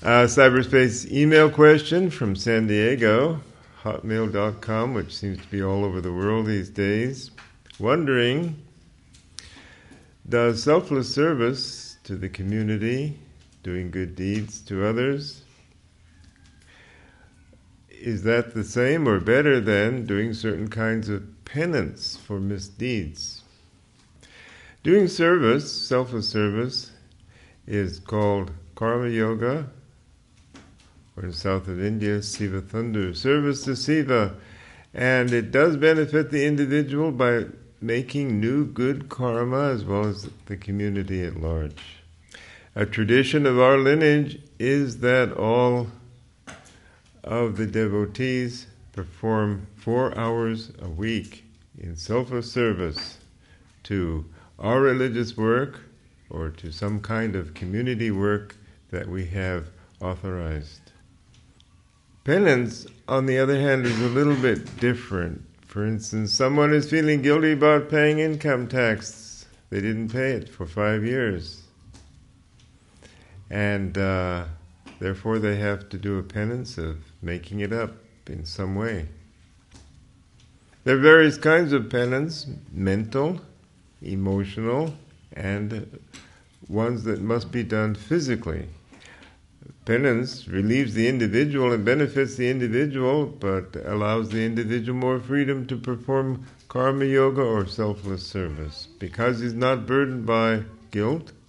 Cyberspace email question from San Diego, hotmail.com, which seems to be all over the world these days. Wondering, does selfless service to the community, doing good deeds to others, is that the same or better than doing certain kinds of penance for misdeeds? Doing service, selfless service, is called karma yoga, or in the south of India, Siva Thundu, service to Siva. And it does benefit the individual by making new good karma as well as the community at large. A tradition of our lineage is that all of the devotees perform 4 hours a week in selfless service to our religious work or to some kind of community work that we have authorized. Penance, on the other hand, is a little bit different. For instance, someone is feeling guilty about paying income tax. They didn't pay it for 5 years. And therefore they have to do a penance of making it up in some way. There are various kinds of penance, mental, emotional, and ones that must be done physically. Penance relieves the individual and benefits the individual, but allows the individual more freedom to perform karma yoga or selfless service. Because he's not burdened by guilt,